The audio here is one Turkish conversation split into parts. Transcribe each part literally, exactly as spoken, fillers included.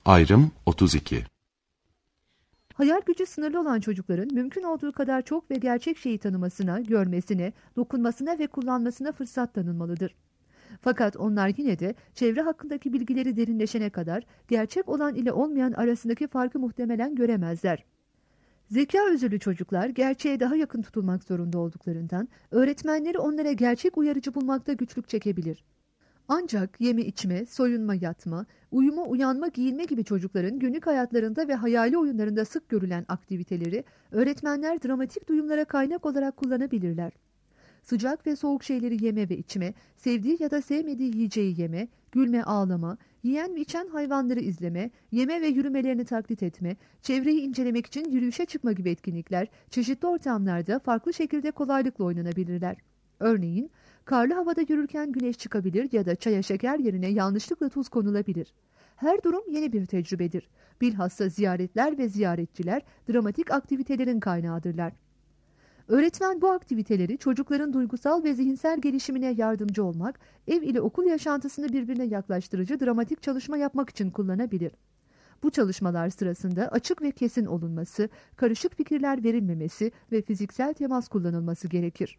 Ayrım otuz iki. Hayal gücü sınırlı olan çocukların mümkün olduğu kadar çok ve gerçek şeyi tanımasına, görmesine, dokunmasına ve kullanmasına fırsat tanınmalıdır. Fakat onlar yine de çevre hakkındaki bilgileri derinleşene kadar gerçek olan ile olmayan arasındaki farkı muhtemelen göremezler. Zeka özürlü çocuklar gerçeğe daha yakın tutulmak zorunda olduklarından öğretmenleri onlara gerçek uyarıcı bulmakta güçlük çekebilir. Ancak yeme içme, soyunma yatma, uyuma uyanma giyinme gibi çocukların günlük hayatlarında ve hayali oyunlarında sık görülen aktiviteleri öğretmenler dramatik duyumlara kaynak olarak kullanabilirler. Sıcak ve soğuk şeyleri yeme ve içme, sevdiği ya da sevmediği yiyeceği yeme, gülme ağlama, yiyen ve içen hayvanları izleme, yeme ve yürümelerini taklit etme, çevreyi incelemek için yürüyüşe çıkma gibi etkinlikler çeşitli ortamlarda farklı şekilde kolaylıkla oynanabilirler. Örneğin, karlı havada yürürken güneş çıkabilir ya da çaya şeker yerine yanlışlıkla tuz konulabilir. Her durum yeni bir tecrübedir. Bilhassa ziyaretler ve ziyaretçiler dramatik aktivitelerin kaynağıdırlar. Öğretmen bu aktiviteleri çocukların duygusal ve zihinsel gelişimine yardımcı olmak, ev ile okul yaşantısını birbirine yaklaştırıcı dramatik çalışma yapmak için kullanabilir. Bu çalışmalar sırasında açık ve kesin olunması, karışık fikirler verilmemesi ve fiziksel temas kullanılması gerekir.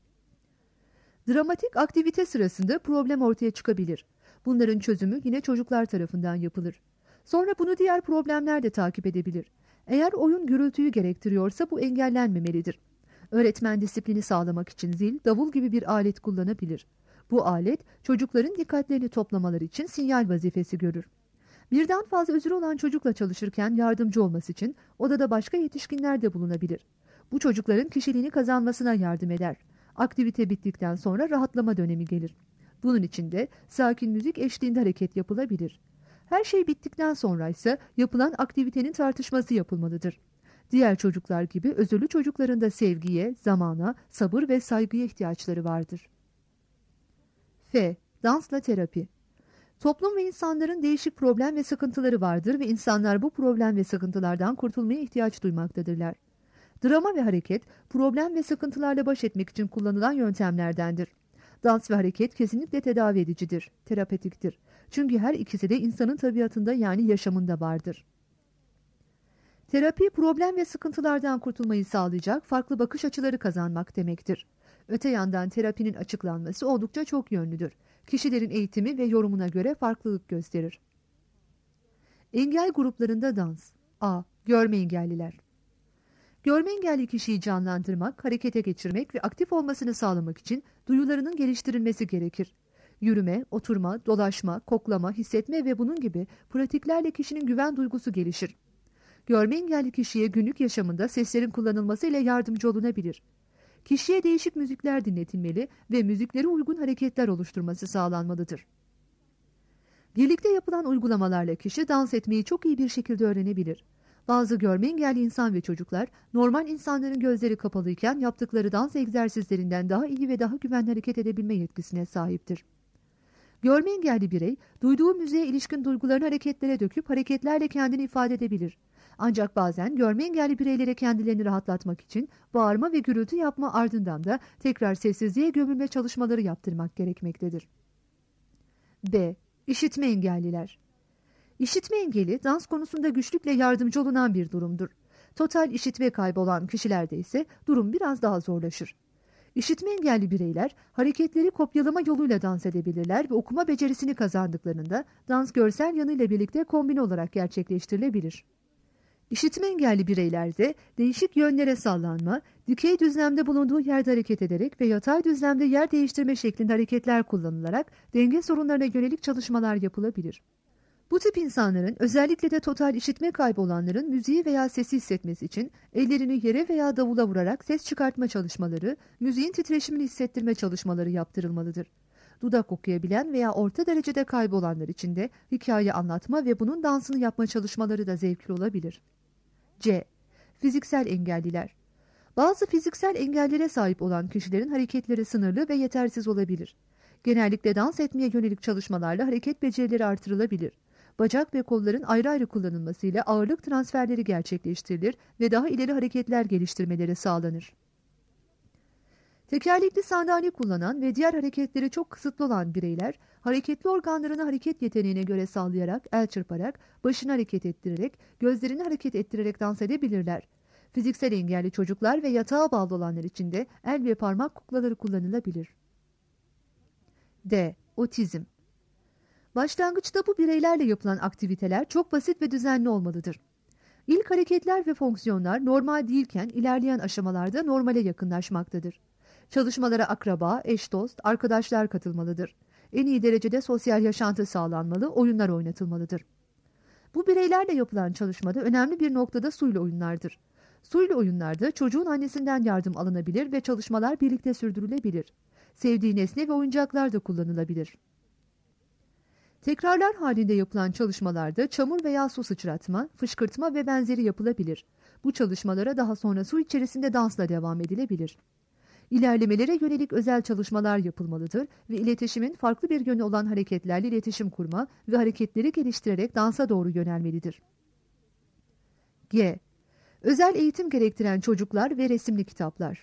Dramatik aktivite sırasında problem ortaya çıkabilir. Bunların çözümü yine çocuklar tarafından yapılır. Sonra bunu diğer problemler de takip edebilir. Eğer oyun gürültüyü gerektiriyorsa bu engellenmemelidir. Öğretmen disiplini sağlamak için zil, davul gibi bir alet kullanabilir. Bu alet çocukların dikkatlerini toplamaları için sinyal vazifesi görür. Birden fazla özürü olan çocukla çalışırken yardımcı olması için odada başka yetişkinler de bulunabilir. Bu çocukların kişiliğini kazanmasına yardım eder. Aktivite bittikten sonra rahatlama dönemi gelir. Bunun için de sakin müzik eşliğinde hareket yapılabilir. Her şey bittikten sonra ise yapılan aktivitenin tartışması yapılmalıdır. Diğer çocuklar gibi özürlü çocukların da sevgiye, zamana, sabır ve saygıya ihtiyaçları vardır. F. Dansla terapi. Toplum ve insanların değişik problem ve sıkıntıları vardır ve insanlar bu problem ve sıkıntılardan kurtulmaya ihtiyaç duymaktadırlar. Drama ve hareket, problem ve sıkıntılarla baş etmek için kullanılan yöntemlerdendir. Dans ve hareket kesinlikle tedavi edicidir, terapetiktir. Çünkü her ikisi de insanın tabiatında yani yaşamında vardır. Terapi, problem ve sıkıntılardan kurtulmayı sağlayacak farklı bakış açıları kazanmak demektir. Öte yandan terapinin açıklanması oldukça çok yönlüdür. Kişilerin eğitimi ve yorumuna göre farklılık gösterir. Engel gruplarında dans. A. Görme engelliler. Görme engelli kişiyi canlandırmak, harekete geçirmek ve aktif olmasını sağlamak için duyularının geliştirilmesi gerekir. Yürüme, oturma, dolaşma, koklama, hissetme ve bunun gibi pratiklerle kişinin güven duygusu gelişir. Görme engelli kişiye günlük yaşamında seslerin kullanılması ile yardımcı olunabilir. Kişiye değişik müzikler dinletilmeli ve müziklere uygun hareketler oluşturması sağlanmalıdır. Birlikte yapılan uygulamalarla kişi dans etmeyi çok iyi bir şekilde öğrenebilir. Bazı görme engelli insan ve çocuklar normal insanların gözleri kapalıyken yaptıkları dans egzersizlerinden daha iyi ve daha güvenli hareket edebilme yetkisine sahiptir. Görme engelli birey duyduğu müziğe ilişkin duygularını hareketlere döküp hareketlerle kendini ifade edebilir. Ancak bazen görme engelli bireylere kendilerini rahatlatmak için bağırma ve gürültü yapma ardından da tekrar sessizliğe gömülme çalışmaları yaptırmak gerekmektedir. B. İşitme engelliler. İşitme engeli dans konusunda güçlükle yardımcı olunan bir durumdur. Total işitme kaybı olan kişilerde ise durum biraz daha zorlaşır. İşitme engelli bireyler hareketleri kopyalama yoluyla dans edebilirler ve okuma becerisini kazandıklarında dans görsel yanıyla birlikte kombine olarak gerçekleştirilebilir. İşitme engelli bireylerde değişik yönlere sallanma, dikey düzlemde bulunduğu yerde hareket ederek ve yatay düzlemde yer değiştirme şeklinde hareketler kullanılarak denge sorunlarına yönelik çalışmalar yapılabilir. Bu tip insanların, özellikle de total işitme kaybı olanların müziği veya sesi hissetmesi için ellerini yere veya davula vurarak ses çıkartma çalışmaları, müziğin titreşimini hissettirme çalışmaları yaptırılmalıdır. Dudak okuyabilen veya orta derecede kaybolanlar için de hikaye anlatma ve bunun dansını yapma çalışmaları da zevkli olabilir. C. Fiziksel engelliler. Bazı fiziksel engellere sahip olan kişilerin hareketleri sınırlı ve yetersiz olabilir. Genellikle dans etmeye yönelik çalışmalarla hareket becerileri artırılabilir. Bacak ve kolların ayrı ayrı kullanılmasıyla ağırlık transferleri gerçekleştirilir ve daha ileri hareketler geliştirmeleri sağlanır. Tekerlekli sandalye kullanan ve diğer hareketleri çok kısıtlı olan bireyler, hareketli organlarını hareket yeteneğine göre sallayarak, el çırparak, başını hareket ettirerek, gözlerini hareket ettirerek dans edebilirler. Fiziksel engelli çocuklar ve yatağa bağlı olanlar için de el ve parmak kuklaları kullanılabilir. D. Otizm. Başlangıçta bu bireylerle yapılan aktiviteler çok basit ve düzenli olmalıdır. İlk hareketler ve fonksiyonlar normal değilken ilerleyen aşamalarda normale yakınlaşmaktadır. Çalışmalara akraba, eş dost, arkadaşlar katılmalıdır. En iyi derecede sosyal yaşantı sağlanmalı, oyunlar oynatılmalıdır. Bu bireylerle yapılan çalışmada önemli bir noktada suyla oyunlardır. Suyla oyunlarda çocuğun annesinden yardım alınabilir ve çalışmalar birlikte sürdürülebilir. Sevdiği nesne ve oyuncaklar da kullanılabilir. Tekrarlar halinde yapılan çalışmalarda çamur veya su sıçratma, fışkırtma ve benzeri yapılabilir. Bu çalışmalara daha sonra su içerisinde dansla devam edilebilir. İlerlemelere yönelik özel çalışmalar yapılmalıdır ve iletişimin farklı bir yönü olan hareketlerle iletişim kurma ve hareketleri geliştirerek dansa doğru yönelmelidir. G. Özel eğitim gerektiren çocuklar ve resimli kitaplar.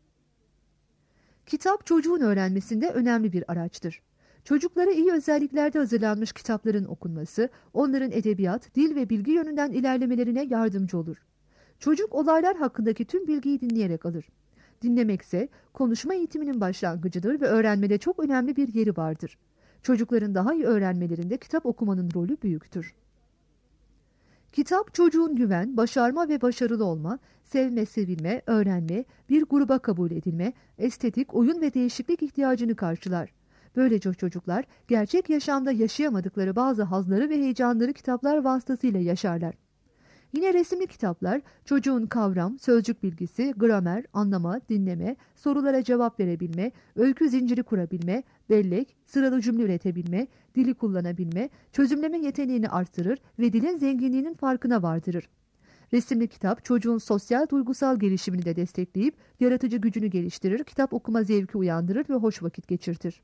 Kitap çocuğun öğrenmesinde önemli bir araçtır. Çocuklara iyi özelliklerde hazırlanmış kitapların okunması, onların edebiyat, dil ve bilgi yönünden ilerlemelerine yardımcı olur. Çocuk olaylar hakkındaki tüm bilgiyi dinleyerek alır. Dinlemekse konuşma eğitiminin başlangıcıdır ve öğrenmede çok önemli bir yeri vardır. Çocukların daha iyi öğrenmelerinde kitap okumanın rolü büyüktür. Kitap çocuğun güven, başarma ve başarılı olma, sevme, sevilme, öğrenme, bir gruba kabul edilme, estetik, oyun ve değişiklik ihtiyacını karşılar. Böylece çocuklar gerçek yaşamda yaşayamadıkları bazı hazları ve heyecanları kitaplar vasıtasıyla yaşarlar. Yine resimli kitaplar çocuğun kavram, sözcük bilgisi, gramer, anlama, dinleme, sorulara cevap verebilme, öykü zinciri kurabilme, bellek, sıralı cümle üretebilme, dili kullanabilme, çözümleme yeteneğini arttırır ve dilin zenginliğinin farkına vardırır. Resimli kitap çocuğun sosyal duygusal gelişimini de destekleyip yaratıcı gücünü geliştirir, kitap okuma zevki uyandırır ve hoş vakit geçirtir.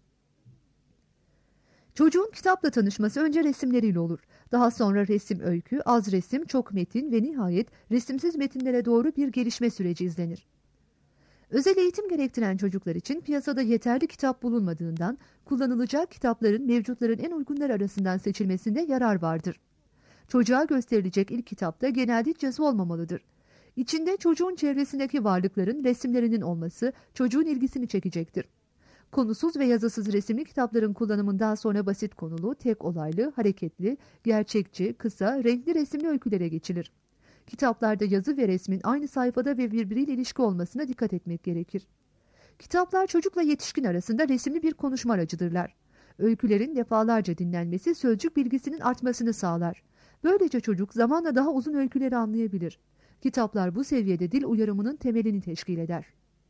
Çocuğun kitapla tanışması önce resimleriyle olur. Daha sonra resim öykü, az resim, çok metin ve nihayet resimsiz metinlere doğru bir gelişme süreci izlenir. Özel eğitim gerektiren çocuklar için piyasada yeterli kitap bulunmadığından kullanılacak kitapların mevcutların en uygunları arasından seçilmesinde yarar vardır. Çocuğa gösterilecek ilk kitapta genelde hiç yazı olmamalıdır. İçinde çocuğun çevresindeki varlıkların resimlerinin olması çocuğun ilgisini çekecektir. Konusuz ve yazısız resimli kitapların kullanımından sonra basit konulu, tek olaylı, hareketli, gerçekçi, kısa, renkli resimli öykülere geçilir. Kitaplarda yazı ve resmin aynı sayfada ve birbiriyle ilişki olmasına dikkat etmek gerekir. Kitaplar çocukla yetişkin arasında resimli bir konuşma aracıdırlar. Öykülerin defalarca dinlenmesi sözcük bilgisinin artmasını sağlar. Böylece çocuk zamanla daha uzun öyküleri anlayabilir. Kitaplar bu seviyede dil uyarımının temelini teşkil eder.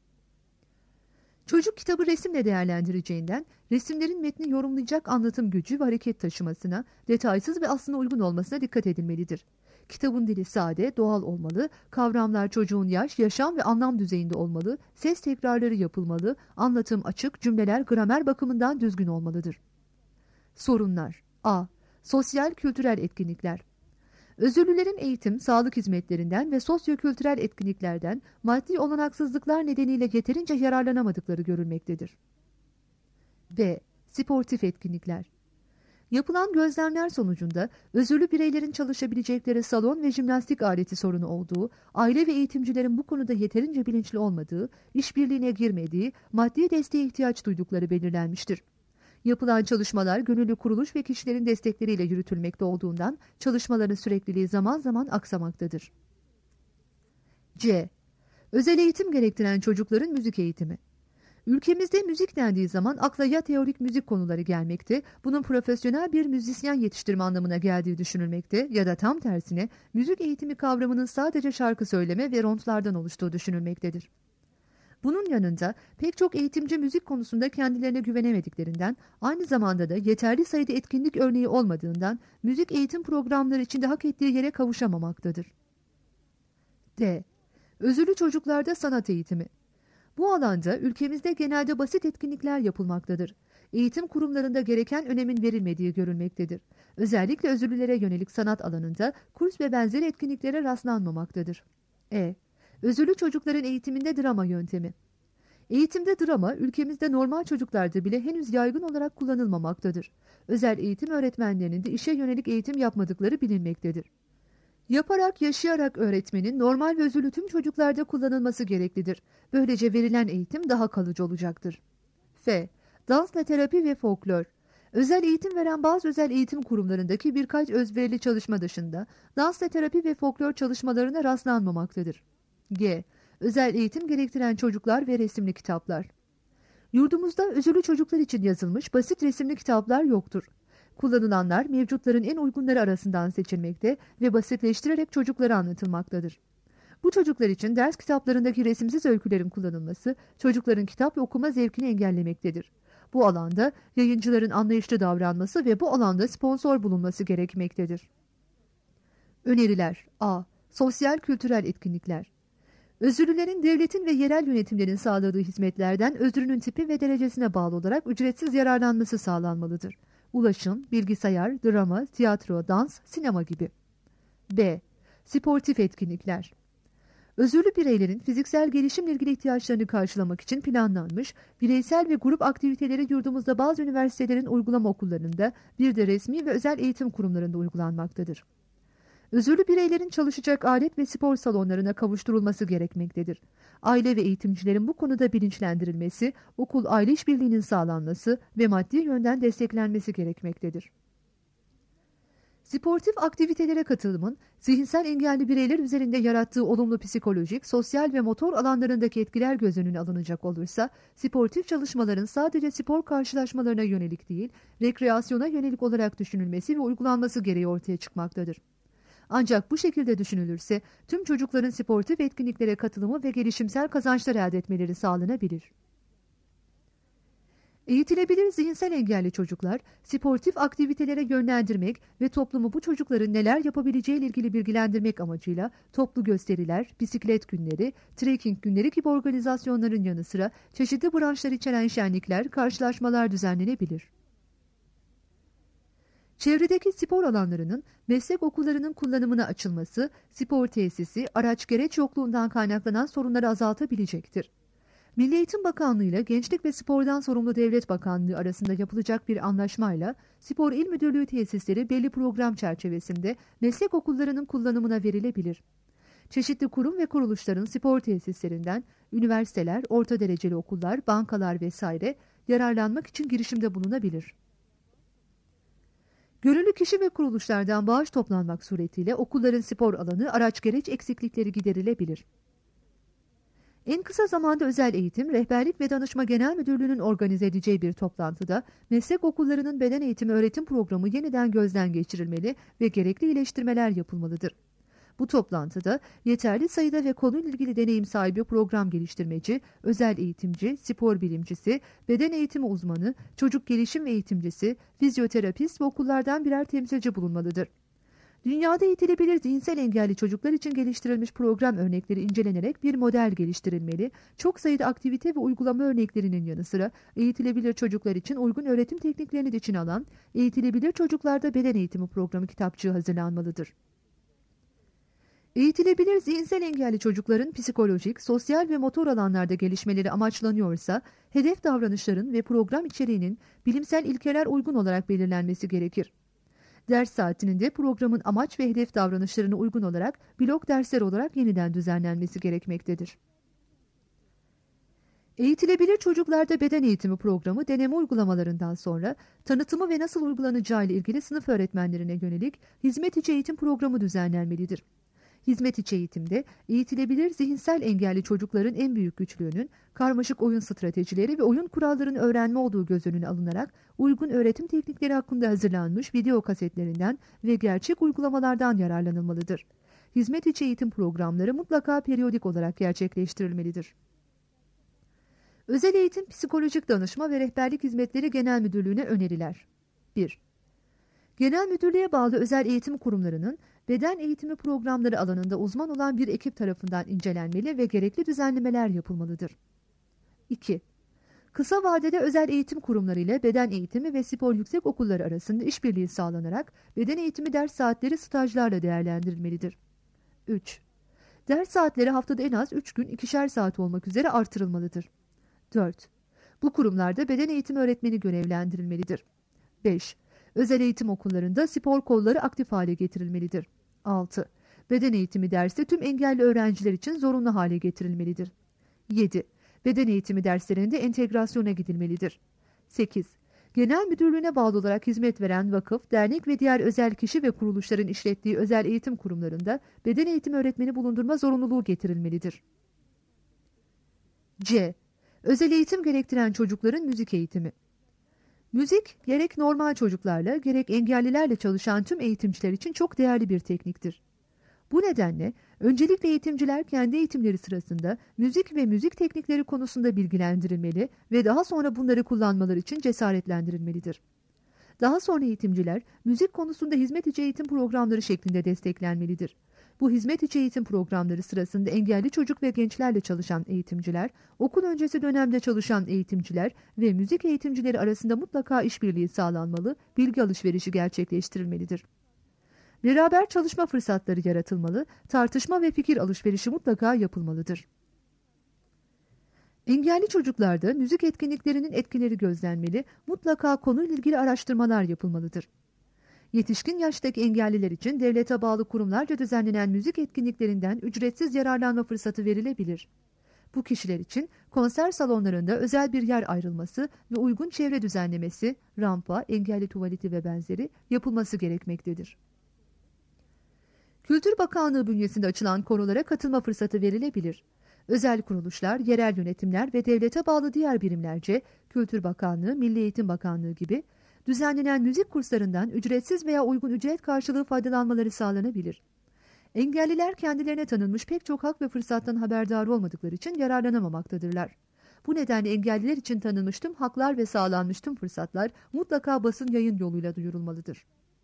Çocuk kitabı resimle değerlendireceğinden resimlerin metni yorumlayacak anlatım gücü ve hareket taşımasına, detaysız ve aslına uygun olmasına dikkat edilmelidir. Kitabın dili sade, doğal olmalı, kavramlar çocuğun yaş, yaşam ve anlam düzeyinde olmalı, ses tekrarları yapılmalı, anlatım açık, cümleler gramer bakımından düzgün olmalıdır. Sorunlar. A. Sosyal kültürel etkinlikler. Özürlülerin eğitim, sağlık hizmetlerinden ve sosyokültürel etkinliklerden maddi olanaksızlıklar nedeniyle yeterince yararlanamadıkları görülmektedir. B. Sportif etkinlikler. Yapılan gözlemler sonucunda özürlü bireylerin çalışabilecekleri salon ve jimnastik aleti sorunu olduğu, aile ve eğitimcilerin bu konuda yeterince bilinçli olmadığı, işbirliğine girmediği, maddi desteğe ihtiyaç duydukları belirlenmiştir. Yapılan çalışmalar gönüllü kuruluş ve kişilerin destekleriyle yürütülmekte olduğundan çalışmaların sürekliliği zaman zaman aksamaktadır. C. Özel eğitim gerektiren çocukların müzik eğitimi. Ülkemizde müzik dendiği zaman akla ya teorik müzik konuları gelmekte, bunun profesyonel bir müzisyen yetiştirme anlamına geldiği düşünülmekte ya da tam tersine müzik eğitimi kavramının sadece şarkı söyleme ve rontlardan oluştuğu düşünülmektedir. Bunun yanında pek çok eğitimci müzik konusunda kendilerine güvenemediklerinden, aynı zamanda da yeterli sayıda etkinlik örneği olmadığından müzik eğitim programları içinde hak ettiği yere kavuşamamaktadır. D. Özürlü çocuklarda sanat eğitimi. Bu alanda ülkemizde genelde basit etkinlikler yapılmaktadır. Eğitim kurumlarında gereken önemin verilmediği görülmektedir. Özellikle özürlülere yönelik sanat alanında kurs ve benzeri etkinliklere rastlanmamaktadır. E. Özürlü çocukların eğitiminde drama yöntemi. Eğitimde drama ülkemizde normal çocuklarda bile henüz yaygın olarak kullanılmamaktadır. Özel eğitim öğretmenlerinin de işe yönelik eğitim yapmadıkları bilinmektedir. Yaparak, yaşayarak öğretmenin normal ve özürlü tüm çocuklarda kullanılması gereklidir. Böylece verilen eğitim daha kalıcı olacaktır. F. Dansla terapi ve folklor. Özel eğitim veren bazı özel eğitim kurumlarındaki birkaç özverili çalışma dışında dansla terapi ve folklor çalışmalarına rastlanmamaktadır. G. Özel eğitim gerektiren çocuklar ve resimli kitaplar. Yurdumuzda özürlü çocuklar için yazılmış basit resimli kitaplar yoktur. Kullanılanlar mevcutların en uygunları arasından seçilmekte ve basitleştirerek çocuklara anlatılmaktadır. Bu çocuklar için ders kitaplarındaki resimsiz öykülerin kullanılması çocukların kitap ve okuma zevkini engellemektedir. Bu alanda yayıncıların anlayışlı davranması ve bu alanda sponsor bulunması gerekmektedir. Öneriler. A. Sosyal kültürel etkinlikler. Özürlülerin devletin ve yerel yönetimlerin sağladığı hizmetlerden özrünün tipi ve derecesine bağlı olarak ücretsiz yararlanması sağlanmalıdır. Ulaşım, bilgisayar, drama, tiyatro, dans, sinema gibi. B. Sportif etkinlikler. Özürlü bireylerin fiziksel gelişimle ilgili ihtiyaçlarını karşılamak için planlanmış, bireysel ve grup aktiviteleri yurdumuzda bazı üniversitelerin uygulama okullarında, bir de resmi ve özel eğitim kurumlarında uygulanmaktadır. Özürlü bireylerin çalışacak alet ve spor salonlarına kavuşturulması gerekmektedir. Aile ve eğitimcilerin bu konuda bilinçlendirilmesi, okul-aile işbirliğinin sağlanması ve maddi yönden desteklenmesi gerekmektedir. Sportif aktivitelere katılımın, zihinsel engelli bireyler üzerinde yarattığı olumlu psikolojik, sosyal ve motor alanlarındaki etkiler göz önüne alınacak olursa, sportif çalışmaların sadece spor karşılaşmalarına yönelik değil, rekreasyona yönelik olarak düşünülmesi ve uygulanması gereği ortaya çıkmaktadır. Ancak bu şekilde düşünülürse, tüm çocukların sportif etkinliklere katılımı ve gelişimsel kazançlar elde etmeleri sağlanabilir. Eğitilebilir zihinsel engelli çocuklar, sportif aktivitelere yönlendirmek ve toplumu bu çocukların neler yapabileceği ile ilgili bilgilendirmek amacıyla toplu gösteriler, bisiklet günleri, trekking günleri gibi organizasyonların yanı sıra çeşitli branşlar içeren şenlikler, karşılaşmalar düzenlenebilir. Çevredeki spor alanlarının meslek okullarının kullanımına açılması, spor tesisi, araç gereç yokluğundan kaynaklanan sorunları azaltabilecektir. Milli Eğitim Bakanlığı ile Gençlik ve Spor'dan sorumlu Devlet Bakanlığı arasında yapılacak bir anlaşmayla Spor İl Müdürlüğü tesisleri belli program çerçevesinde meslek okullarının kullanımına verilebilir. Çeşitli kurum ve kuruluşların spor tesislerinden üniversiteler, orta dereceli okullar, bankalar vesaire yararlanmak için girişimde bulunabilir. Gönüllü kişi ve kuruluşlardan bağış toplanmak suretiyle okulların spor alanı, araç gereç eksiklikleri giderilebilir. En kısa zamanda Özel Eğitim, Rehberlik ve Danışma Genel Müdürlüğü'nün organize edeceği bir toplantıda meslek okullarının beden eğitimi öğretim programı yeniden gözden geçirilmeli ve gerekli iyileştirmeler yapılmalıdır. Bu toplantıda yeterli sayıda ve konuyla ilgili deneyim sahibi program geliştirmeci, özel eğitimci, spor bilimcisi, beden eğitimi uzmanı, çocuk gelişim eğitimcisi, fizyoterapist ve okullardan birer temsilci bulunmalıdır. Dünyada eğitilebilir zihinsel engelli çocuklar için geliştirilmiş program örnekleri incelenerek bir model geliştirilmeli, çok sayıda aktivite ve uygulama örneklerinin yanı sıra eğitilebilir çocuklar için uygun öğretim tekniklerini de içine alan, eğitilebilir çocuklarda beden eğitimi programı kitapçığı hazırlanmalıdır. Eğitilebilir zihinsel engelli çocukların psikolojik, sosyal ve motor alanlarda gelişmeleri amaçlanıyorsa, hedef davranışların ve program içeriğinin bilimsel ilkeler uygun olarak belirlenmesi gerekir. Ders saatinin de programın amaç ve hedef davranışlarına uygun olarak blok dersler olarak yeniden düzenlenmesi gerekmektedir. Eğitilebilir çocuklarda beden eğitimi programı deneme uygulamalarından sonra tanıtımı ve nasıl uygulanacağı ile ilgili sınıf öğretmenlerine yönelik hizmet içi eğitim programı düzenlenmelidir. Hizmet içi eğitimde eğitilebilir zihinsel engelli çocukların en büyük güçlüğünün karmaşık oyun stratejileri ve oyun kurallarını öğrenme olduğu göz önüne alınarak uygun öğretim teknikleri hakkında hazırlanmış video kasetlerinden ve gerçek uygulamalardan yararlanılmalıdır. Hizmet içi eğitim programları mutlaka periyodik olarak gerçekleştirilmelidir. Özel Eğitim Psikolojik Danışma ve Rehberlik Hizmetleri Genel Müdürlüğü'ne öneriler. bir. Genel Müdürlüğe bağlı özel eğitim kurumlarının beden eğitimi programları alanında uzman olan bir ekip tarafından incelenmeli ve gerekli düzenlemeler yapılmalıdır. iki. Kısa vadede özel eğitim kurumları ile beden eğitimi ve spor yüksek okulları arasında işbirliği sağlanarak beden eğitimi ders saatleri stajlarla değerlendirilmelidir. üç. Ders saatleri haftada en az üç gün ikişer saat olmak üzere artırılmalıdır. dört. Bu kurumlarda beden eğitimi öğretmeni görevlendirilmelidir. beş. Özel eğitim okullarında spor kolları aktif hale getirilmelidir. altı. Beden eğitimi dersi tüm engelli öğrenciler için zorunlu hale getirilmelidir. yedi. Beden eğitimi derslerinde entegrasyona gidilmelidir. sekiz. Genel müdürlüğüne bağlı olarak hizmet veren vakıf, dernek ve diğer özel kişi ve kuruluşların işlettiği özel eğitim kurumlarında beden eğitimi öğretmeni bulundurma zorunluluğu getirilmelidir. C. Özel eğitim gerektiren çocukların müzik eğitimi. Müzik, gerek normal çocuklarla, gerek engellilerle çalışan tüm eğitimciler için çok değerli bir tekniktir. Bu nedenle öncelikle eğitimciler kendi eğitimleri sırasında müzik ve müzik teknikleri konusunda bilgilendirilmeli ve daha sonra bunları kullanmaları için cesaretlendirilmelidir. Daha sonra eğitimciler müzik konusunda hizmet içi eğitim programları şeklinde desteklenmelidir. Bu hizmet içi eğitim programları sırasında engelli çocuk ve gençlerle çalışan eğitimciler, okul öncesi dönemde çalışan eğitimciler ve müzik eğitimcileri arasında mutlaka işbirliği sağlanmalı, bilgi alışverişi gerçekleştirilmelidir. Beraber çalışma fırsatları yaratılmalı, tartışma ve fikir alışverişi mutlaka yapılmalıdır. Engelli çocuklarda müzik etkinliklerinin etkileri gözlenmeli, mutlaka konuyla ilgili araştırmalar yapılmalıdır. Yetişkin yaştaki engelliler için devlete bağlı kurumlarca düzenlenen müzik etkinliklerinden ücretsiz yararlanma fırsatı verilebilir. Bu kişiler için konser salonlarında özel bir yer ayrılması ve uygun çevre düzenlemesi, rampa, engelli tuvaleti ve benzeri yapılması gerekmektedir. Kültür Bakanlığı bünyesinde açılan korolara katılma fırsatı verilebilir. Özel kuruluşlar, yerel yönetimler ve devlete bağlı diğer birimlerce Kültür Bakanlığı, Milli Eğitim Bakanlığı gibi düzenlenen müzik kurslarından ücretsiz veya uygun ücret karşılığı faydalanmaları sağlanabilir. Engelliler kendilerine tanınmış pek çok hak ve fırsattan haberdar olmadıkları için yararlanamamaktadırlar. Bu nedenle engelliler için tanınmış tüm haklar ve sağlanmış tüm fırsatlar mutlaka basın yayın yoluyla duyurulmalıdır.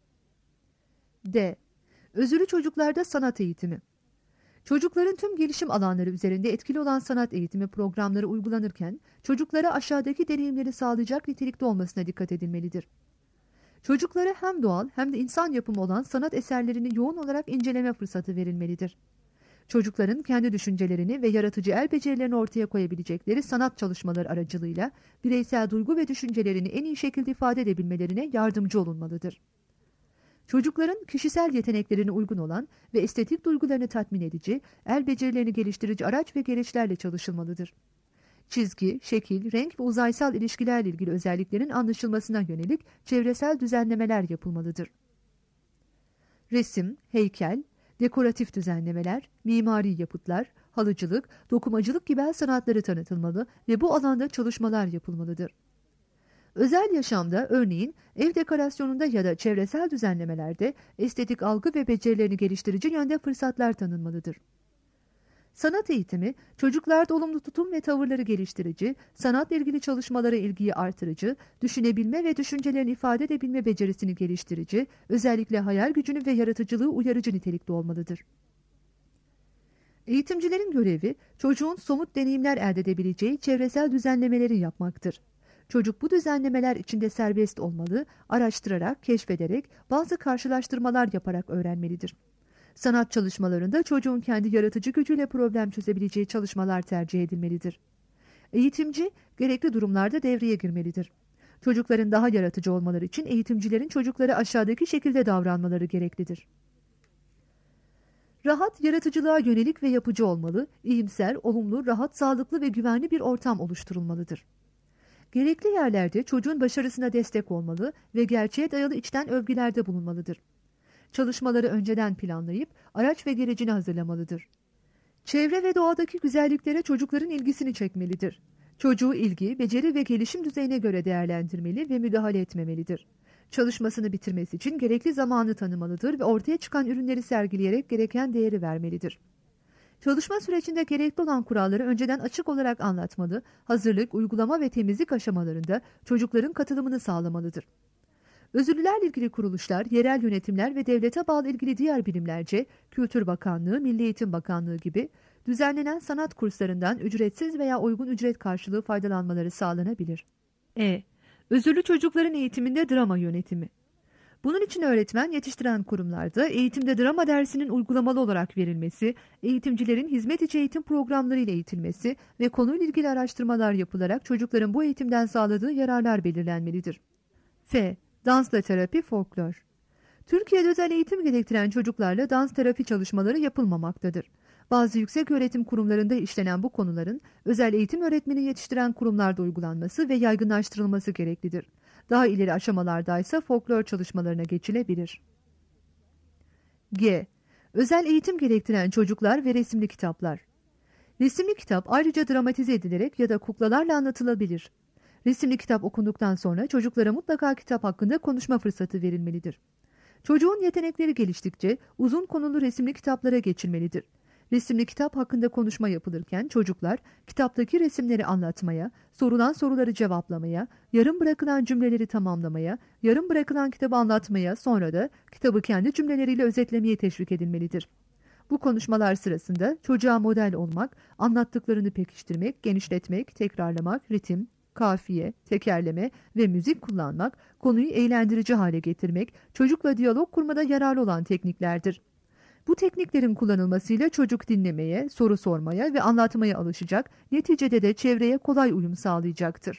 D. Özürlü çocuklarda sanat eğitimi. Çocukların tüm gelişim alanları üzerinde etkili olan sanat eğitimi programları uygulanırken çocuklara aşağıdaki deneyimleri sağlayacak nitelikte olmasına dikkat edilmelidir. Çocuklara hem doğal hem de insan yapımı olan sanat eserlerini yoğun olarak inceleme fırsatı verilmelidir. Çocukların kendi düşüncelerini ve yaratıcı el becerilerini ortaya koyabilecekleri sanat çalışmaları aracılığıyla bireysel duygu ve düşüncelerini en iyi şekilde ifade edebilmelerine yardımcı olunmalıdır. Çocukların kişisel yeteneklerine uygun olan ve estetik duygularını tatmin edici, el becerilerini geliştirici araç ve gereçlerle çalışılmalıdır. Çizgi, şekil, renk ve uzaysal ilişkilerle ilgili özelliklerin anlaşılmasına yönelik çevresel düzenlemeler yapılmalıdır. Resim, heykel, dekoratif düzenlemeler, mimari yapıtlar, halıcılık, dokumacılık gibi el sanatları tanıtılmalı ve bu alanda çalışmalar yapılmalıdır. Özel yaşamda örneğin ev dekorasyonunda ya da çevresel düzenlemelerde estetik algı ve becerilerini geliştirici yönde fırsatlar tanınmalıdır. Sanat eğitimi, çocuklarda olumlu tutum ve tavırları geliştirici, sanatla ilgili çalışmalara ilgiyi artırıcı, düşünebilme ve düşüncelerini ifade edebilme becerisini geliştirici, özellikle hayal gücünü ve yaratıcılığı uyarıcı nitelikte olmalıdır. Eğitimcilerin görevi, çocuğun somut deneyimler elde edebileceği çevresel düzenlemeleri yapmaktır. Çocuk bu düzenlemeler içinde serbest olmalı, araştırarak, keşfederek, bazı karşılaştırmalar yaparak öğrenmelidir. Sanat çalışmalarında çocuğun kendi yaratıcı gücüyle problem çözebileceği çalışmalar tercih edilmelidir. Eğitimci, gerekli durumlarda devreye girmelidir. Çocukların daha yaratıcı olmaları için eğitimcilerin çocuklara aşağıdaki şekilde davranmaları gereklidir. Rahat, yaratıcılığa yönelik ve yapıcı olmalı, iyimser, olumlu, rahat, sağlıklı ve güvenli bir ortam oluşturulmalıdır. Gerekli yerlerde çocuğun başarısına destek olmalı ve gerçeğe dayalı içten övgülerde bulunmalıdır. Çalışmaları önceden planlayıp araç ve gerecini hazırlamalıdır. Çevre ve doğadaki güzelliklere çocukların ilgisini çekmelidir. Çocuğu ilgi, beceri ve gelişim düzeyine göre değerlendirmeli ve müdahale etmemelidir. Çalışmasını bitirmesi için gerekli zamanı tanımalıdır ve ortaya çıkan ürünleri sergileyerek gereken değeri vermelidir. Çalışma sürecinde gerekli olan kuralları önceden açık olarak anlatmalı, hazırlık, uygulama ve temizlik aşamalarında çocukların katılımını sağlamalıdır. Özürlülerle ilgili kuruluşlar, yerel yönetimler ve devlete bağlı ilgili diğer birimlerce Kültür Bakanlığı, Milli Eğitim Bakanlığı gibi düzenlenen sanat kurslarından ücretsiz veya uygun ücret karşılığı faydalanmaları sağlanabilir. E. Özürlü çocukların eğitiminde drama yönetimi. Bunun için öğretmen yetiştiren kurumlarda eğitimde drama dersinin uygulamalı olarak verilmesi, eğitimcilerin hizmet içi eğitim programları ile eğitilmesi ve konuyla ilgili araştırmalar yapılarak çocukların bu eğitimden sağladığı yararlar belirlenmelidir. F. Dansla terapi, folklor. Türkiye'de özel eğitim gerektiren çocuklarla dans terapi çalışmaları yapılmamaktadır. Bazı yükseköğretim kurumlarında işlenen bu konuların özel eğitim öğretmeni yetiştiren kurumlarda uygulanması ve yaygınlaştırılması gereklidir. Daha ileri aşamalarda ise folklor çalışmalarına geçilebilir. G. Özel eğitim gerektiren çocuklar ve resimli kitaplar. Resimli kitap ayrıca dramatize edilerek ya da kuklalarla anlatılabilir. Resimli kitap okunduktan sonra çocuklara mutlaka kitap hakkında konuşma fırsatı verilmelidir. Çocuğun yetenekleri geliştikçe uzun konulu resimli kitaplara geçilmelidir. Resimli kitap hakkında konuşma yapılırken çocuklar kitaptaki resimleri anlatmaya, sorulan soruları cevaplamaya, yarım bırakılan cümleleri tamamlamaya, yarım bırakılan kitabı anlatmaya, sonra da kitabı kendi cümleleriyle özetlemeye teşvik edilmelidir. Bu konuşmalar sırasında çocuğa model olmak, anlattıklarını pekiştirmek, genişletmek, tekrarlamak, ritim, kafiye, tekerleme ve müzik kullanmak, konuyu eğlendirici hale getirmek, çocukla diyalog kurmada yararlı olan tekniklerdir. Bu tekniklerin kullanılmasıyla çocuk dinlemeye, soru sormaya ve anlatmaya alışacak, neticede de çevreye kolay uyum sağlayacaktır.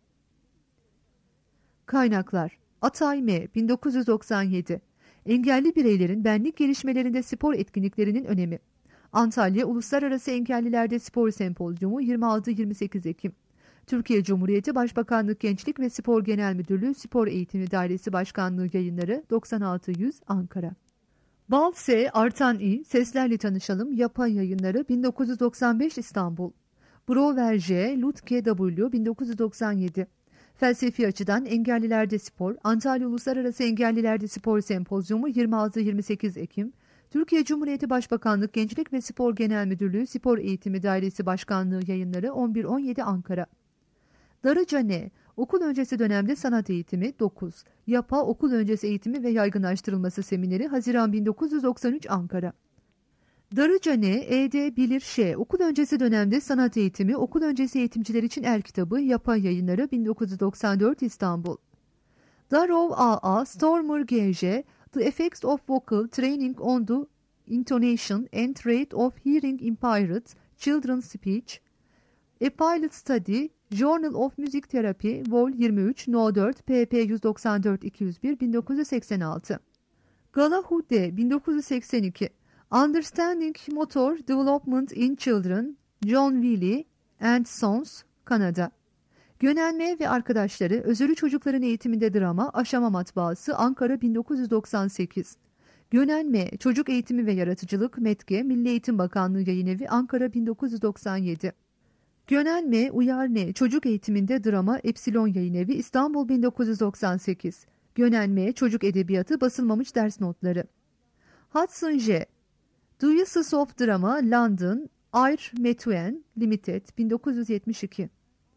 Kaynaklar: Atay M. bin dokuz yüz doksan yedi. Engelli bireylerin benlik gelişmelerinde spor etkinliklerinin önemi. Antalya Uluslararası Engellilerde Spor Sempozyumu yirmi altı yirmi sekiz Ekim. Türkiye Cumhuriyeti Başbakanlık Gençlik ve Spor Genel Müdürlüğü Spor Eğitimi Dairesi Başkanlığı Yayınları doksan altı yüz Ankara. Bal S. Artan İ. Seslerle Tanışalım Yapay Yayınları bin dokuz yüz doksan beş İstanbul. Brover J. Lutke W. bin dokuz yüz doksan yedi. Felsefi açıdan Engellilerde Spor, Antalya Uluslararası Engellilerde Spor Sempozyumu yirmi altı yirmi sekiz Ekim. Türkiye Cumhuriyeti Başbakanlık Gençlik ve Spor Genel Müdürlüğü Spor Eğitimi Dairesi Başkanlığı Yayınları on bir on yedi Ankara. Darıca N. Okul öncesi dönemde sanat eğitimi dokuz. Yapa okul öncesi eğitimi ve yaygınlaştırılması semineri Haziran bin dokuz yüz doksan üç Ankara. Darıca N. E D Bilir Ş. Okul öncesi dönemde sanat eğitimi, okul öncesi eğitimciler için er kitabı Yapay Yayınları bin dokuz yüz doksan dört İstanbul. Darrow A A. Stormer G J. The Effects of Vocal Training on the Intonation and Rate of Hearing Impaired Children's Speech. A Pilot Study, Journal of Music Therapy, Vol yirmi üç, No dört, P P yüz doksan dört iki yüz bir, bin dokuz yüz seksen altı. Galahu D. bin dokuz yüz seksen iki. Understanding Motor Development in Children, John Wiley and Sons, Kanada. Gönenme ve Arkadaşları, Özürlü Çocukların Eğitiminde Drama, Aşama Matbaası, Ankara bin dokuz yüz doksan sekiz. Gönenme, Çocuk Eğitimi ve Yaratıcılık, METGE, Milli Eğitim Bakanlığı Yayınevi, Ankara bin dokuz yüz doksan yedi. Gönenme, Uyar N. Çocuk Eğitiminde Drama, Epsilon Yayınevi, İstanbul bin dokuz yüz doksan sekiz. Gönenme, Çocuk Edebiyatı, Basılmamış Ders Notları. Hudson J. The Uses of Drama, London, Air Methuen Limited, bin dokuz yüz yetmiş iki.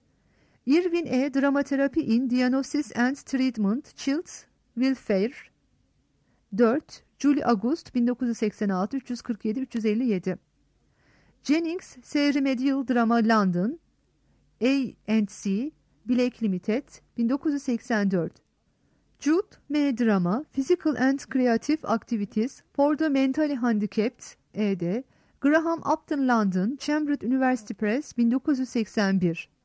Irwin E. Dramatherapy in Diagnosis and Treatment, Child's Welfare, dört. Julie August, bin dokuz yüz seksen altı, üç yüz kırk yedi üç yüz elli yedi. Jennings, C. Remedial Drama, London, A and C, Black Limited, bin dokuz yüz seksen dört. Jude M. Drama, Physical and Creative Activities for the Mentally Handicapped, E D, Graham Upton London, Cambridge University Press, bin dokuz yüz seksen bir.